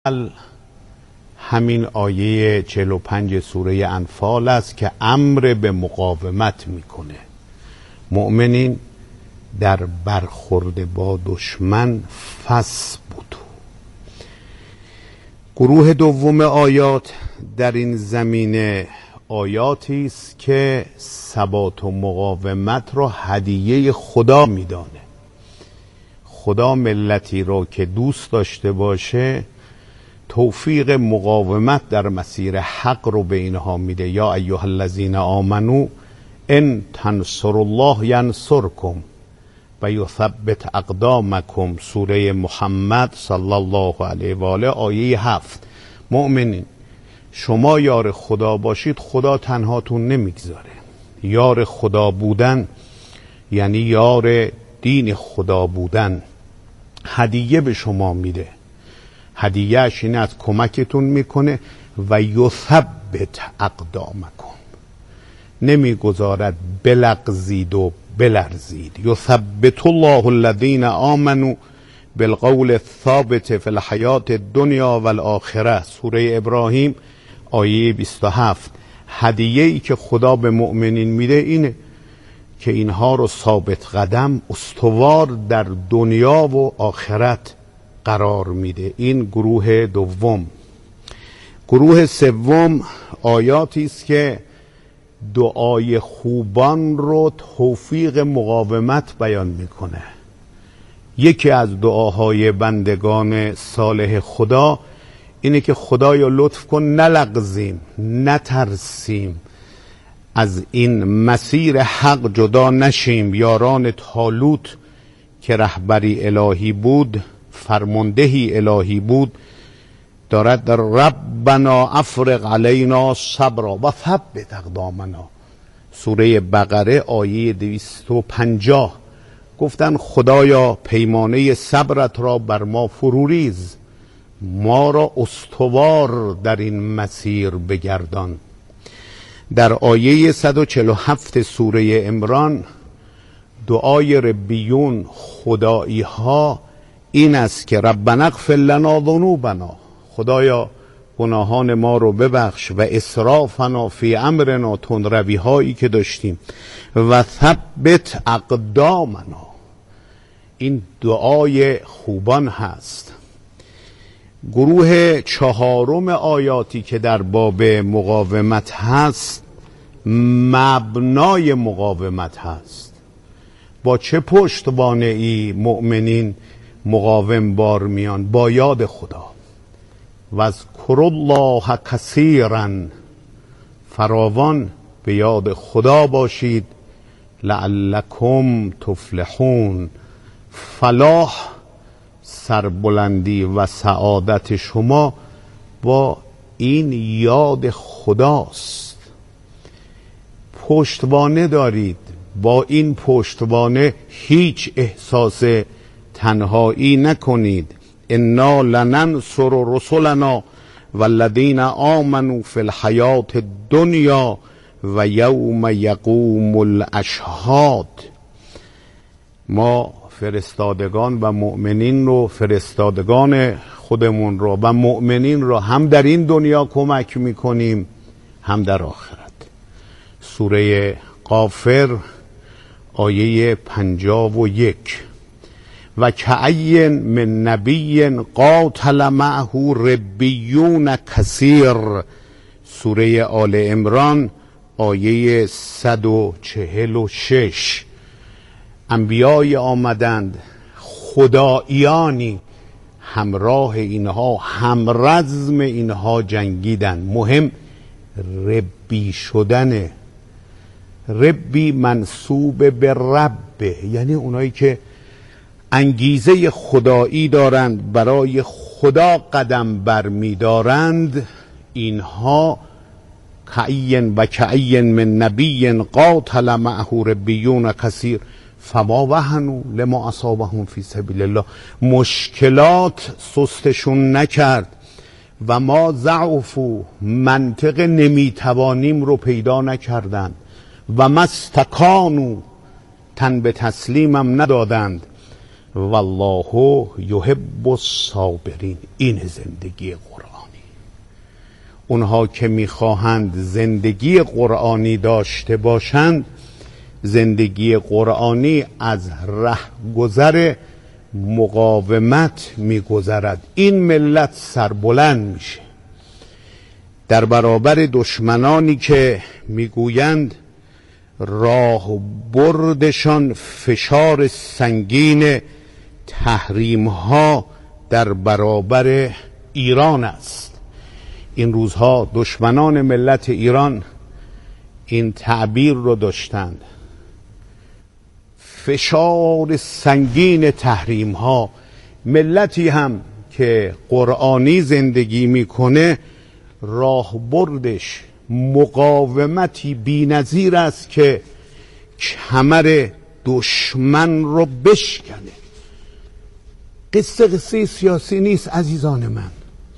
همین آیه 45 سوره انفال است که امر به مقاومت میکنه. مؤمنین در برخورد با دشمن فاثبتوا. گروه دوم آیات در این زمینه آیاتی است که ثبات و مقاومت را هدیه خدا میدانه. خدا ملتی را که دوست داشته باشه توفیق مقاومت در مسیر حق رو به اینها میده. یا ایها الذین آمنو ان تنصروا الله ینصرکم و یثبت اقدامکم. سوره محمد صلی الله علیه و آله آیه 7. مؤمنین شما یار خدا باشید خدا تنهاتون نمیگذاره. یار خدا بودن یعنی یار دین خدا بودن. هدیه به شما میده. هدیهش اینه از کمکتون میکنه و یثبت اقدامکم، نمیگذارد بلغزید و بلرزید. یثبت الله الذین آمنوا بالقول الثابت فی الحیات الدنیا والآخره. سوره ابراهیم آیه 27. هدیه ای که خدا به مؤمنین میده اینه که اینها رو ثابت قدم استوار در دنیا و آخرت قرار میده. این گروه دوم. گروه سوم آیاتی است که دعای خوبان رو توفیق مقاومت بیان میکنه. یکی از دعاهای بندگان صالح خدا اینه که خدایا لطف کن نلغزیم، نترسیم، از این مسیر حق جدا نشیم. یاران طالوت که رهبری الهی بود، فرماندهی الهی بود، دارد در ربنا افرغ علینا صبرا و ثبت اقدامنا. سوره بقره آیه 250 گفتن خدایا پیمانه صبرت را بر ما فروریز، ما را استوار در این مسیر بگردان. در آیه 147 سوره عمران دعای ربیون خدایی ها این است که ربنا اغفر لنا ذنوبنا، خدایا گناهان ما رو ببخش، و اسرافنا فی امرنا، تندروی هایی که داشتیم، و ثبت اقدامنا. این دعای خوبان هست. گروه چهارم آیاتی که در باب مقاومت هست مبنای مقاومت هست. با چه پشتوانه ای مؤمنین مقاوم بار میان؟ با یاد خدا. واذکروا الله کثیرا، فراوان به یاد خدا باشید، لعلکم تفلحون. فلاح، سربلندی و سعادت شما با این یاد خداست. پشتوانه دارید، با این پشتوانه هیچ احساس تنهایی نکنید. انا لننصر رسلنا والذین آمنوا فی الحیات الدنیا و یوم یقوم الاشهاد. ما فرستادگان و مؤمنین رو، فرستادگان خودمون رو و مؤمنین رو هم در این دنیا کمک میکنیم هم در آخرت. سوره غافر آیه 51. و کأی من نبی قاتل معه ربیون کثیر. سوره آل عمران آیه 146. انبیای آمدند، خداییانی همراه اینها، همرزم اینها جنگیدن. مهم ربی شدنه. ربی منصوب به ربه، یعنی اونایی که انگیزه خدایی دارند، برای خدا قدم بر می دارند. اینها کأین و کأین من نبی قاتل معه ربیون کثیر فما وهنوا لما اصابهم فی سبیل الله. مشکلات سستشون نکرد. و ما ضعفوا، منطق نمیتوانیم رو پیدا والله یحب الصابرین. این زندگی قرآنی. اونها که میخواهند زندگی قرآنی داشته باشند، زندگی قرآنی از رهگذر مقاومت میگذرد. این ملت سربلند میشه در برابر دشمنانی که میگویند راه بردشان فشار سنگین تحریم ها در برابر ایران است. این روزها دشمنان ملت ایران این تعبیر رو داشتند: فشار سنگین تحریم ها. ملتی هم که قرآنی زندگی میکنه راه بردش مقاومتی بی‌نظیر است که کمر دشمن رو بشکنه. قصه سیاسی نیست عزیزان من.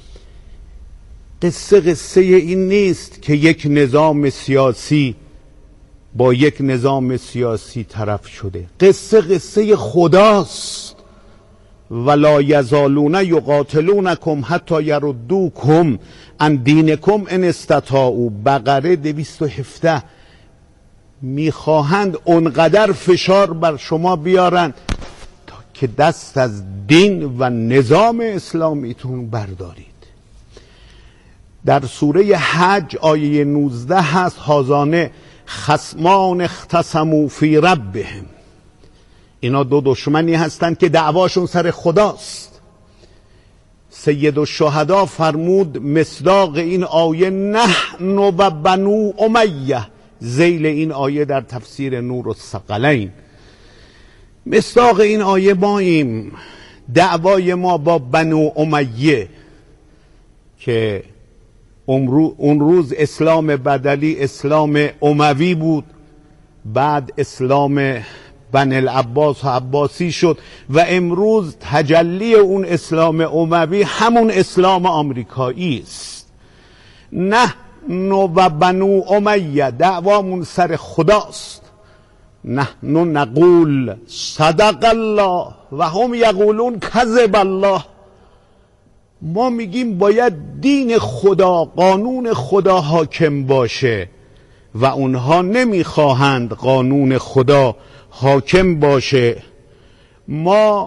قصه این نیست که یک نظام سیاسی با یک نظام سیاسی طرف شده. قصه خداست. ولا یزالون یقاتلونکم حتی یردوکم عن دینکم ان استطاعوا. بقره 217. میخواهند اونقدر فشار بر شما بیارن تا که دست از دین و نظام اسلامیتون بردارید. در سوره حج آیه 19 هست: هذان خصمان اختصموا فی ربهم. اینا دو دشمنی هستند که دعواشون سر خداست. سید الشهدا فرمود مصداق این آیه نحن و بنو امیه. ذیل این آیه در تفسیر نور الثقلین. مصداق این آیه ماییم. دعوای ما با بنو امیه که اون روز اسلام بدلی اسلام اموی بود، بعد اسلام بن العباس و عباسی شد و امروز تجلی اون اسلام اموی همون اسلام آمریکایی است. نحن و بنو امیه. دعوامون سر خداست. نحن نقول صدق الله و هم یقولون کذب الله. ما میگیم باید دین خدا، قانون خدا حاکم باشه و اونها نمیخواهند قانون خدا حاکم باشه. ما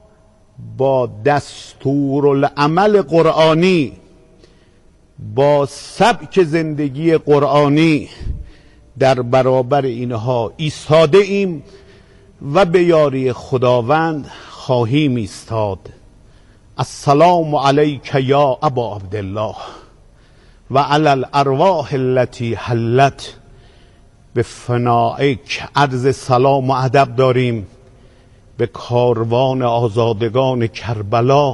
با دستورالعمل قرآنی، با سبک زندگی قرآنی در برابر اینها ایستاده ایم و به یاری خداوند خواهیم ایستاد. السلام علیک یا ابا عبدالله و علی الارواح التي حلت به فنائک. عرض سلام و ادب داریم به کاروان آزادگان کربلا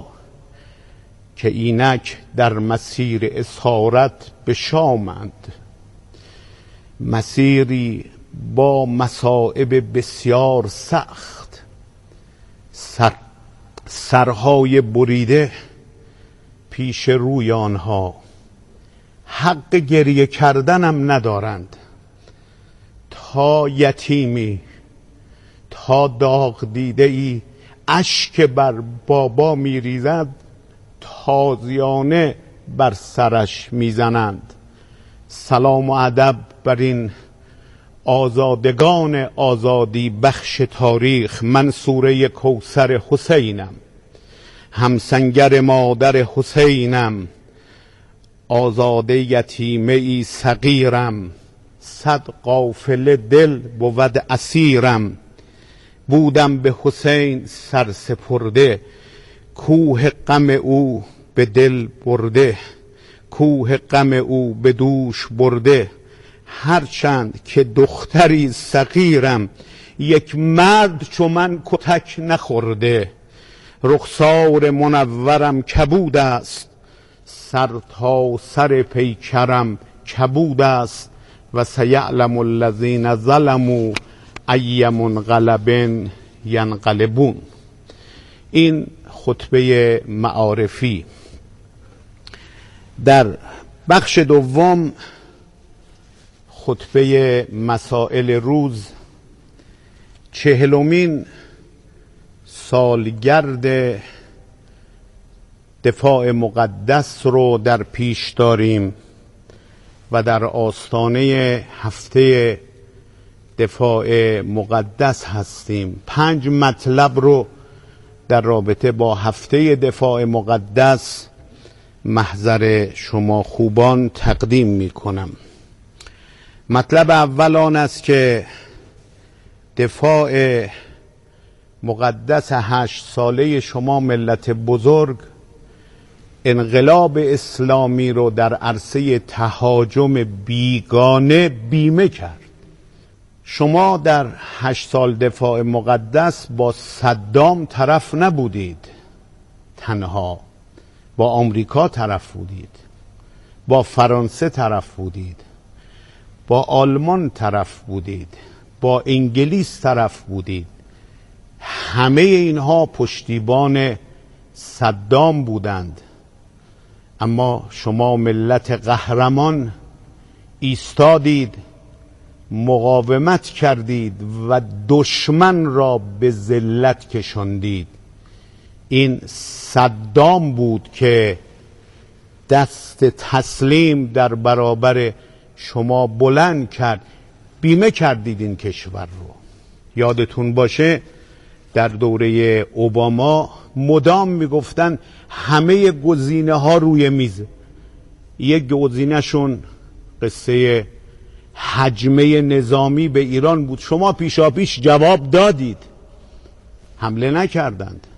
که اینک در مسیر اسارت به شامند. مسیری با مصائب بسیار سخت، سرهای بریده پیش روی آنها. حق گریه کردنم ندارند. تا یتیمی، تا داغ دیده ای اشک بر بابا میریزد، تازیانه بر سرش میزنند. سلام و ادب بر این آزادگان آزادی بخش تاریخ. من سوره کوثر حسینم، همسنگر مادر حسینم، آزاده یتیمه ای صغیرم. صد قافله دل بود اسیرم. بودم به حسین سرسپرده، کوه غم او به دل برده. کوه غم او به دوش برده. هرچند که دختری صغیرم، یک مرد چو من کتک نخورده. رخسار منورم کبود است، سر تا سر پیکرم کبود است. و سیعلم الذین ظلموا ای منقلب ینقلبون. این خطبه معارفی. در بخش دوم خطبه مسائل روز 40مین سالگرد دفاع مقدس رو در پیش داریم و در آستانه هفته دفاع مقدس هستیم. 5 مطلب رو در رابطه با هفته دفاع مقدس محضر شما خوبان تقدیم می کنم. مطلب اول آن است که دفاع مقدس 8 ساله شما ملت بزرگ انقلاب اسلامی رو در عرصه تهاجم بیگانه بیمه کرد. شما در 8 سال دفاع مقدس با صدام طرف نبودید تنها، با آمریکا طرف بودید، با فرانسه طرف بودید، با آلمان طرف بودید، با انگلیس طرف بودید. همه اینها پشتیبان صدام بودند، اما شما ملت قهرمان ایستادید، مقاومت کردید و دشمن را به ذلت کشاندید. این صدام بود که دست تسلیم در برابر شما بلند کرد. بیمه کردید این کشور رو. یادتون باشه در دوره اوباما مدام میگفتن همه گزینه ها روی میز. یک گزینه‌شون قصه هجمه نظامی به ایران بود. شما پیشاپیش جواب دادید، حمله نکردند،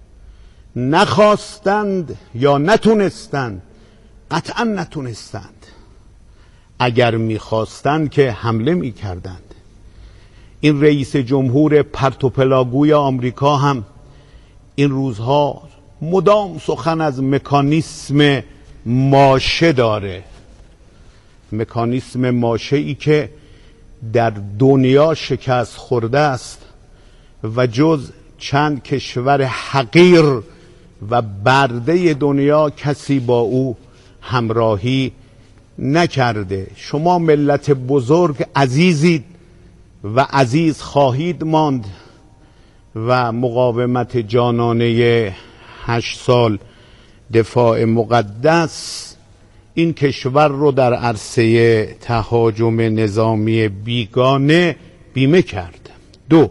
نخواستند یا نتونستند، قطعا نتونستند. اگر میخواستند که حمله میکردند. این رئیس جمهور پرتوپلاگوی آمریکا هم این روزها مدام سخن از مکانیسم ماشه داره. مکانیسم ماشه ای که در دنیا شکست خورده است و جز چند کشور حقیر و برده دنیا کسی با او همراهی نکرده. شما ملت بزرگ عزیزید و عزیز خواهید ماند و مقاومت جانانه 8 سال دفاع مقدس این کشور رو در عرصه تهاجم نظامی بیگانه بیمه کرد. 2.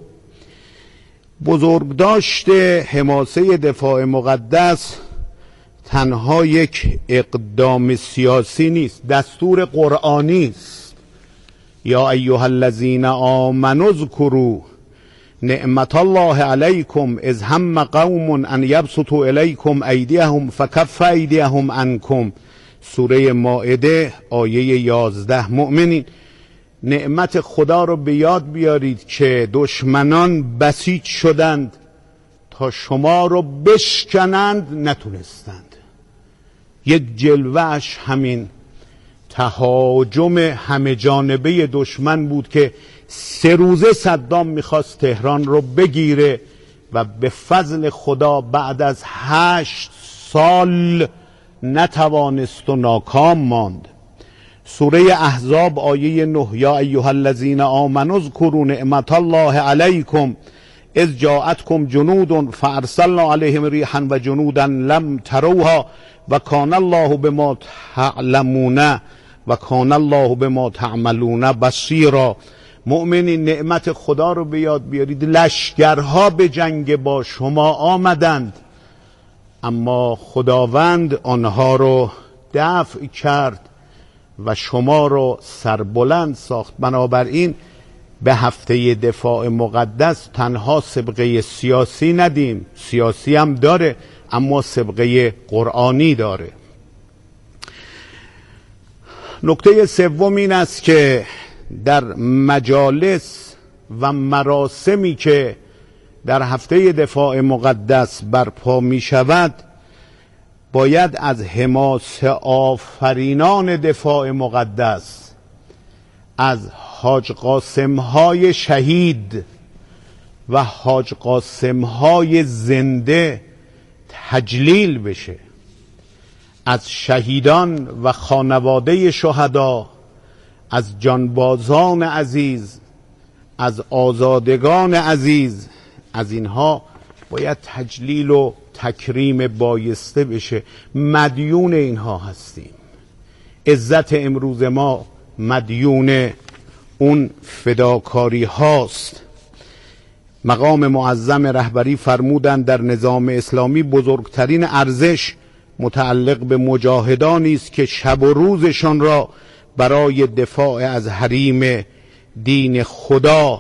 بزرگداشت حماسه دفاع مقدس تنها یک اقدام سیاسی نیست، دستور قرآنی است. یا ایها الذین آمنوا اذکروا نعمت الله علیکم اذ هم قوم ان یبسطوا الیکم ایدیهم فکف ایدیهم عنکم. سوره مائده آیه 11. مؤمنین نعمت خدا رو به یاد بیارید که دشمنان بسیج شدند تا شما رو بشکنند، نتونستند. یک جلوهش همین تهاجم همه جانبه دشمن بود که 3 روزه صدام میخواست تهران رو بگیره و به فضل خدا بعد از 8 سال نتوانست و ناکام ماند. سوره احزاب آیه 9. یا ایها الذین آمنوا اذکروا نعمت الله علیکم اذ جاءتکم جنود فارسلنا علیهم ریحا و جنودا لم تروها و کان الله بما تعلمون و کان الله بما تعملون بصیرا. مؤمنین نعمت خدا رو به یاد بیارید. لشکرها به جنگ با شما آمدند، اما خداوند آنها رو دفع کرد و شما رو سربلند ساخت. بنابراین به هفته دفاع مقدس تنها سبقه سیاسی ندیم، سیاسی هم داره اما سبقه قرآنی داره. نکته سوم این است که در مجالس و مراسمی که در هفته دفاع مقدس برپا می شود باید از حماسه آفرینان دفاع مقدس، از حاج قاسم های شهید و حاج قاسم های زنده تجلیل بشه. از شهیدان و خانواده شهدا، از جانبازان عزیز، از آزادگان عزیز، از اینها باید تجلیل و تکریم بایسته بشه. مدیون اینها هستیم. عزت امروز ما مدیون اون فداکاری هاست. مقام معظم رهبری فرمودند در نظام اسلامی بزرگترین ارزش متعلق به مجاهدانی است که شب و روزشان را برای دفاع از حریم دین خدا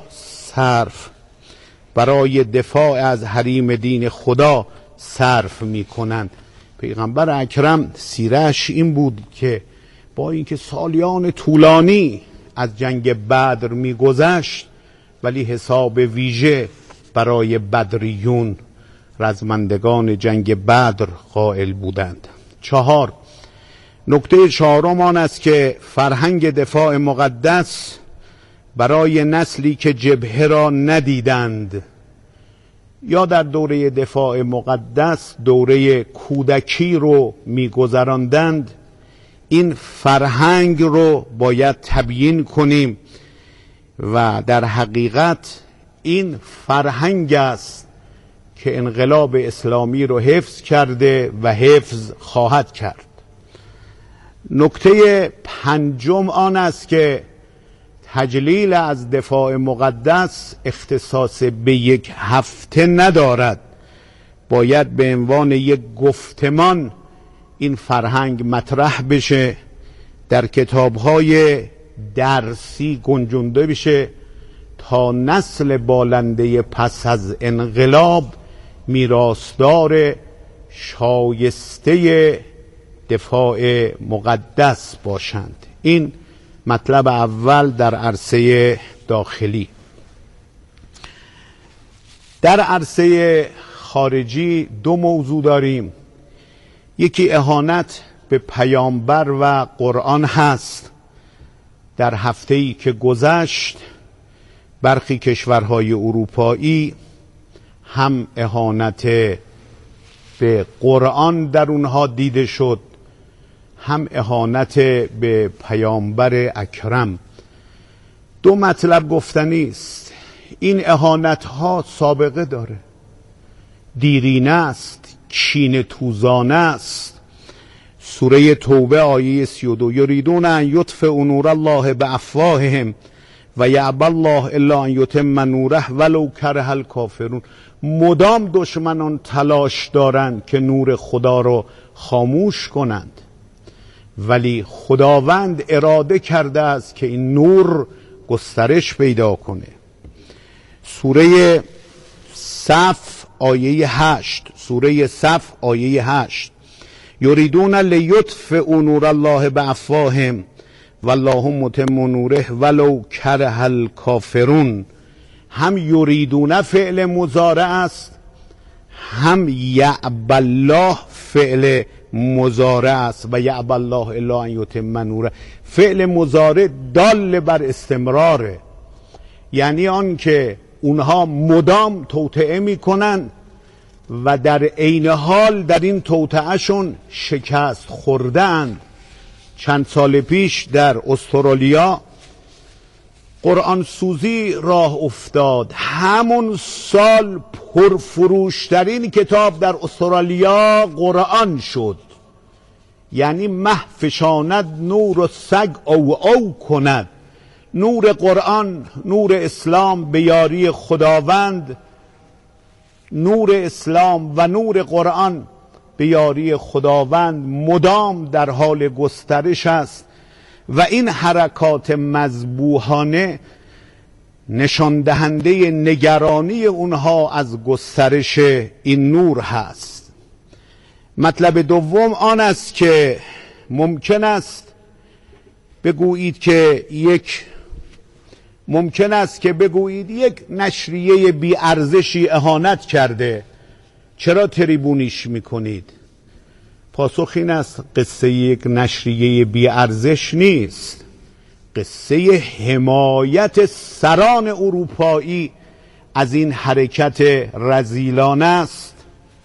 صرف می کنند. پیغمبر اکرم سیره‌اش این بود که با اینکه سالیان طولانی از جنگ بدر می گذشت، ولی حساب ویژه برای بدریون رزمندگان جنگ بدر قائل بودند. 4. نکته چهارم آن است که فرهنگ دفاع مقدس برای نسلی که جبهه را ندیدند یا در دوره دفاع مقدس دوره کودکی رو می‌گذراندند، این فرهنگ رو باید تبیین کنیم و در حقیقت این فرهنگ است که انقلاب اسلامی رو حفظ کرده و حفظ خواهد کرد. نکته پنجم آن است که تجلیل از دفاع مقدس اختصاص به یک هفته ندارد. باید به عنوان یک گفتمان این فرهنگ مطرح بشه، در کتاب‌های درسی گنجونده بشه تا نسل بالنده پس از انقلاب میراثدار شایسته دفاع مقدس باشند. این مطلب اول در عرصه داخلی. در عرصه خارجی دو موضوع داریم. یکی اهانت به پیامبر و قرآن هست. در هفته‌ای که گذشت برخی کشورهای اروپایی هم اهانت به قرآن در اونها دیده شد، هم اهانت به پیامبر اکرم. دو مطلب گفتنی است. این اهانت ها سابقه داره، دیرینه است، کینه توزانه است. سوره توبه آیه 32: یریدون ان یطفئوا نور الله بافواههم و یأبی الله الا ان یتم نوره ولو کره الکافرون. مدام دشمنان تلاش دارند که نور خدا رو خاموش کنند، ولی خداوند اراده کرده است که این نور گسترش پیدا کنه. سوره صف آیه 8 یریدون لیطفئوا نور الله بافواههم والله متم نوره ولو کره الکافرون. هم یریدون فعل مضارع است، هم یأبی الله فعل مضارع است و یأبی الله الا ان یتم نوره. فعل مضارع دال بر استمراره، یعنی آن که اونها مدام توطئه میکنن و در عین حال در این توطئهشون شکست خوردن. چند سال پیش در استرالیا قرآن سوزی راه افتاد. همون سال پرفروشترین کتاب در استرالیا قرآن شد. یعنی مه فشاند نور و سگ او کند. نور قرآن، نور اسلام به یاری خداوند، نور اسلام و نور قرآن به یاری خداوند مدام در حال گسترش است و این حرکات مذبوحانه نشان دهنده نگرانی اونها از گسترش این نور هست. مطلب دوم آن است که ممکن است بگویید یک نشریه بی ارزشی اهانت کرده، چرا تریبونیش میکنید؟ پاسخ این است قصه یک نشریه بی ارزش نیست، قصه حمایت سران اروپایی از این حرکت رذیلانه است.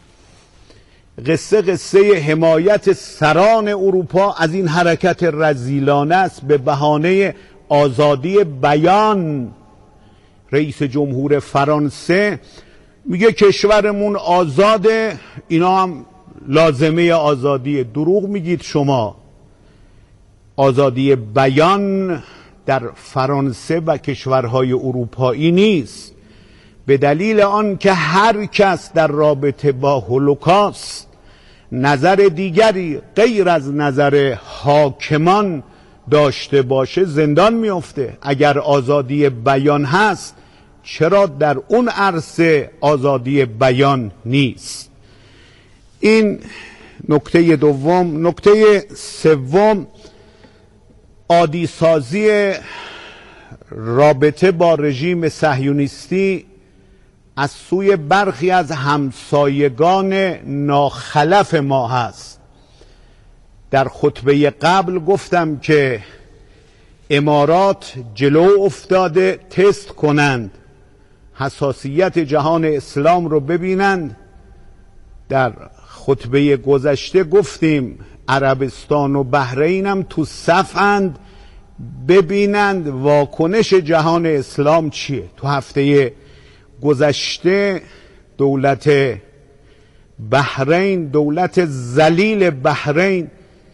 قصه حمایت سران اروپا از این حرکت رذیلانه است به بهانه آزادی بیان. رئیس جمهور فرانسه میگه کشورمون آزاده، اینا هم لازمه آزادی. دروغ میگید شما. آزادی بیان در فرانسه و کشورهای اروپایی نیست، به دلیل آن که هر کس در رابطه با هولوکاست نظر دیگری غیر از نظر حاکمان داشته باشه زندان میفته. اگر آزادی بیان هست چرا در اون عرصه آزادی بیان نیست؟ این نکته دوم. نکته سوم، عادی سازی رابطه با رژیم صهیونیستی از سوی برخی از همسایگان ناخلف ما هست. در خطبه قبل گفتم که امارات جلو افتاده تست کنند، حساسیت جهان اسلام رو ببینند. در خطبه گذشته گفتیم عربستان و بحرین هم تو صفند، ببینند واکنش جهان اسلام چیه. تو هفته گذشته دولت بحرین، دولت ذلیل بحرین،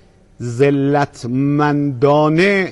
ذلتمندانه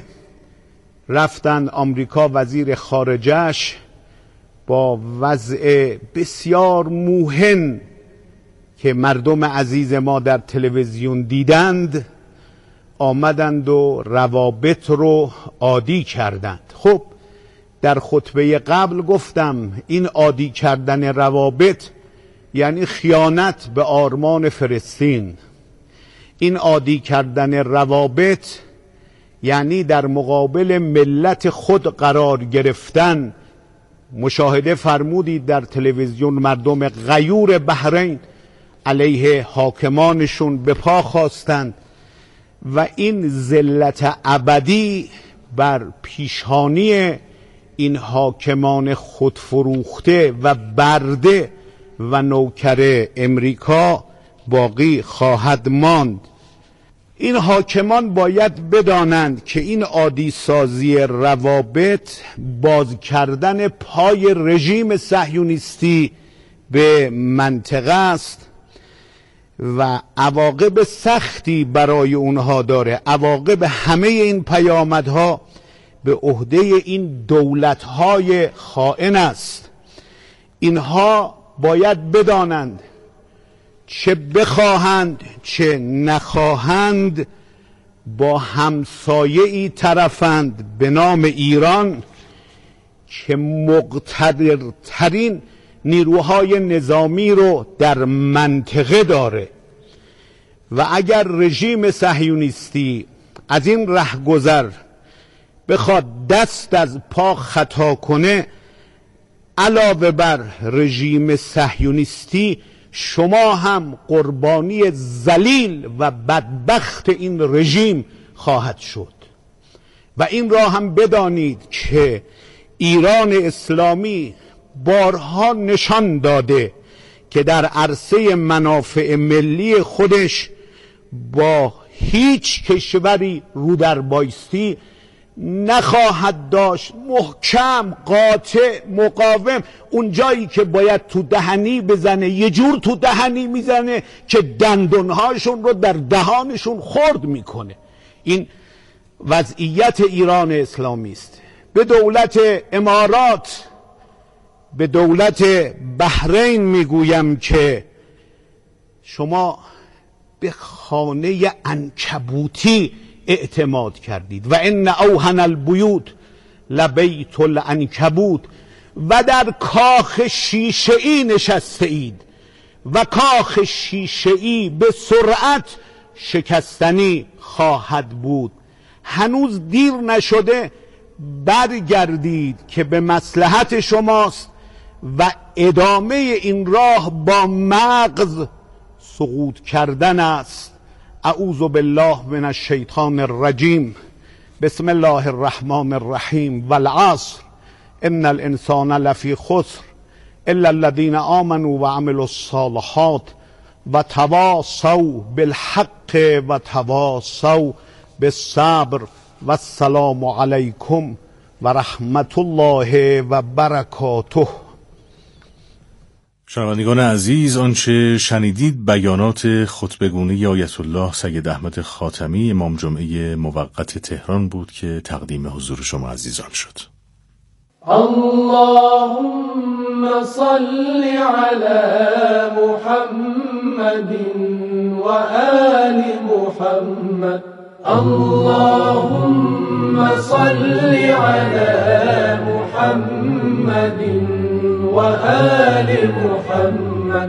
رفتن آمریکا، وزیر خارجش با وضع بسیار موهن که مردم عزیز ما در تلویزیون دیدند آمدند و روابط رو عادی کردند. خب در خطبه قبل گفتم این عادی کردن روابط یعنی خیانت به آرمان فلسطین. این عادی کردن روابط یعنی در مقابل ملت خود قرار گرفتن. مشاهده فرمودید در تلویزیون مردم غیور بحرین علیه حاکمانشون به پا خواستند و این ذلت ابدی بر پیشانی این حاکمان خودفروخته و برده و نوکر امریکا باقی خواهد ماند. این حاکمان باید بدانند که این عادی سازی روابط باز کردن پای رژیم صهیونیستی به منطقه است و عواقب سختی برای اونها داره. عواقب همه این پیامدها به عهده این دولت‌های خائن است. اینها باید بدانند چه بخواهند چه نخواهند با همسایه‌ای طرفند به نام ایران که مقتدرترین نیروهای نظامی رو در منطقه داره و اگر رژیم صهیونیستی از این رهگذر بخواد دست از پا خطا کنه، علاوه بر رژیم صهیونیستی شما هم قربانی ذلیل و بدبخت این رژیم خواهد شد. و این را هم بدانید که ایران اسلامی بارها نشان داده که در عرصه منافع ملی خودش با هیچ کشوری رو در بایستی نخواهد داشت. محکم، قاطع، مقاوم. اون جایی که باید تو دهنی بزنه یه جور تو دهنی میزنه که دندونهاشون رو در دهانشون خرد میکنه. این وضعیت ایران اسلامی است. به دولت امارات، به دولت بحرین میگویم که شما به خانه عنکبوتی اعتماد کردید و ان اوهن البیوت لبیت العنکبوت و در کاخ شیشه‌ای نشسته اید و کاخ شیشه‌ای به سرعت شکستنی خواهد بود. هنوز دیر نشده، برگردید که به مصلحت شماست و ادامه این راه با مغز سقوط کردن است. اعوذ بالله من الشیطان الرجیم. بسم الله الرحمن الرحیم. والعصر ان الانسان لفی خسر الا الذين آمنوا وعملوا الصالحات وتواصوا بالحق وتواصوا بالصبر والسلام علیکم و رحمت الله و برکاته. شنوندگان عزیز، آنچه شنیدید بیانات خطبه‌گونه آیت الله سید احمد خاتمی امام جمعه موقت تهران بود که تقدیم حضور شما عزیزان شد. اللهم صل علی محمد و آل محمد. اللهم صل علی محمد و آل محمد.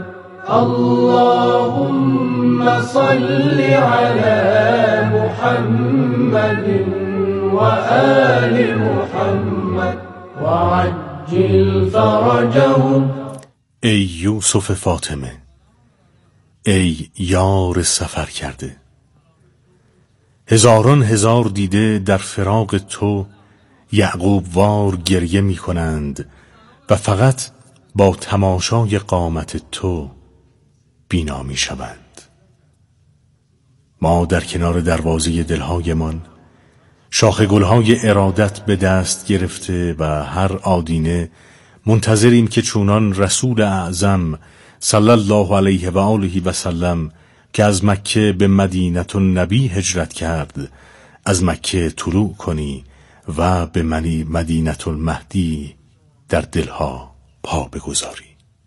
اللهم صل علی محمد و آل محمد و عجل فرجهم. ای یوسف فاطمه، ای یار سفر کرده، هزاران هزار دیده در فراق تو یعقوب وار گریه می کنند و فقط با تماشای قامت تو بینا می شوند. ما در کنار دروازه دلهایمان شاخ گلهای ارادت به دست گرفته و هر آدینه منتظریم که چونان رسول اعظم صلی الله علیه و آله و سلم که از مکه به مدینه النبی هجرت کرد از مکه طلوع کنی و به مدینه المهدی در دلها پا بگذاری.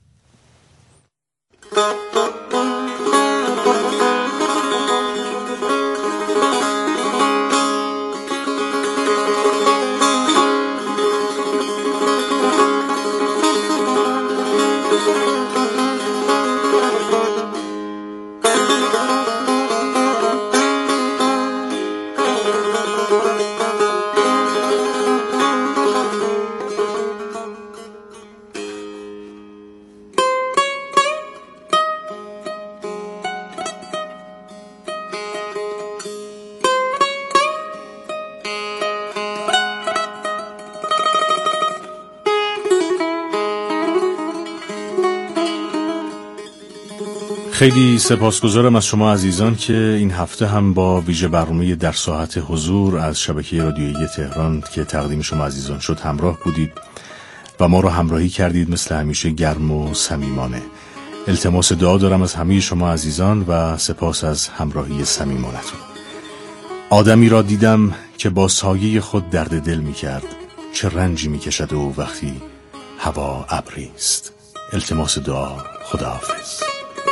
خیلی سپاسگزارم از شما عزیزان که این هفته هم با ویژه برنامه در ساعت حضور از شبکه رادیویی تهران که تقدیم شما عزیزان شد همراه بودید و ما را همراهی کردید مثل همیشه گرم و صمیمانه. التماس دعا دارم از همه شما عزیزان و سپاس از همراهی صمیمانتون. آدمی را دیدم که با سایه خود درد دل می کرد، چه رنجی می کشد و وقتی هوا ابری است. التماس دعا. خداحافظ.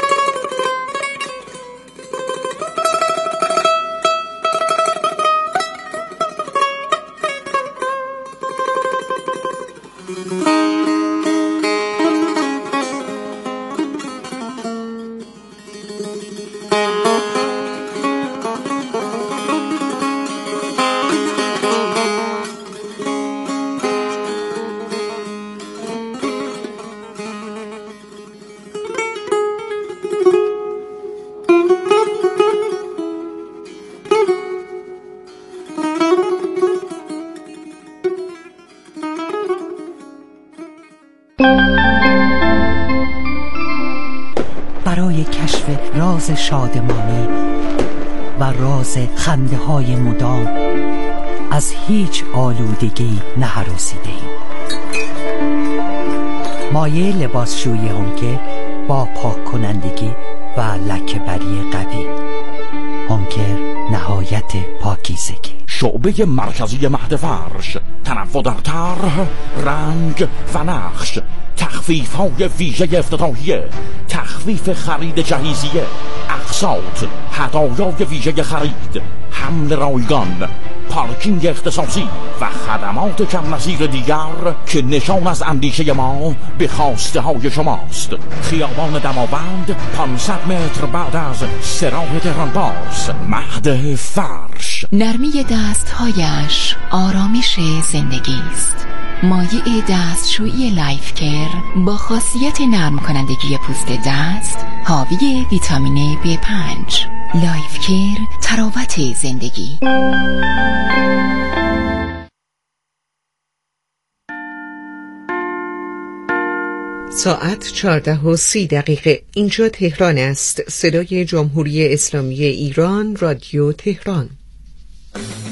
برای کشف راز شادمانی و راز خنده های مدام از هیچ آلودگی نهراسیده‌ایم. مایع لباسشویی هونکر با پاک کنندگی و لکه‌بری قوی. هونکر نهایت پاکیزگی. شعبه مرکزی مهد فرش، تنوع در طرح، رنگ و نقش، تخفیف‌های ویژه افتتاحیه، تخفیف خرید جهیزیه، اقساط، هدایای ویژه خرید، حمل رایگان، پارکینگ اختصاصی و خدمات کم نظیر دیگر که نشان از اندیشه ما به خواسته های شماست. خیابان دماوند 500 متر بعد از سراح تهران باز، مهد فرش. نرمی دستهایش آرامش زندگی است. مایع دستشویی لایف کیر با خاصیت نرم کنندگی پوست دست، حاوی ویتامین B5. لایف کیر، تراوت زندگی. ساعت 14:30. اینجا تهران است. صدای جمهوری اسلامی ایران، رادیو تهران.